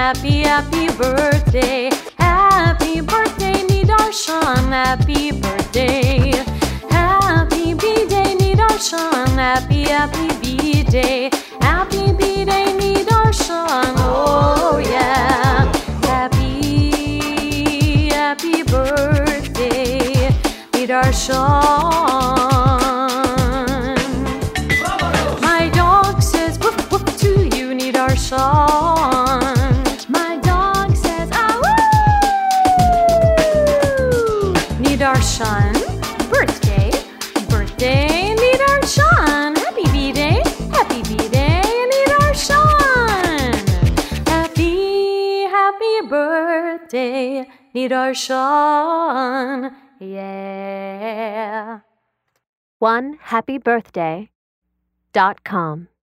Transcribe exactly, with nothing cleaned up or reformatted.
happy, happy birthday. Happy birthday, Nidarshan, happy birthday. Happy B-Day, Nidarshan, happy, happy B-Day. Happy B-Day, Nidarshan, oh yeah. Happy, happy birthday, Nidarshan. My dog says woof woof to you, Nidarshan. My dog says ah woo. Nidarshan, birthday, birthday, Nidarshan. Happy B-Day, happy B-Day, Nidarshan. Happy, happy birthday, Nidarshan. Yeah. one happy birthday dot com